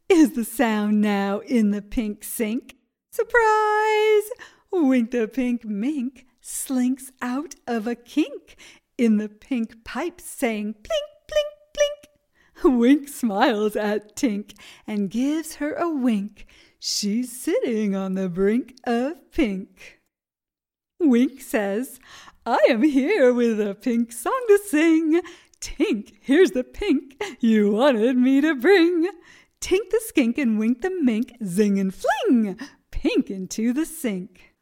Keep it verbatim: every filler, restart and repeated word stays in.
is the sound now in the pink sink. Surprise! Wink the pink mink slinks out of a kink in the pink pipe, saying plink, plink, plink. Wink smiles at Tink and gives her a wink. She's sitting on the brink of pink. Wink says, I am here with a pink song to sing. Tink, here's the pink you wanted me to bring. Tink the skink and Wink the mink, zing and fling, pink into the sink.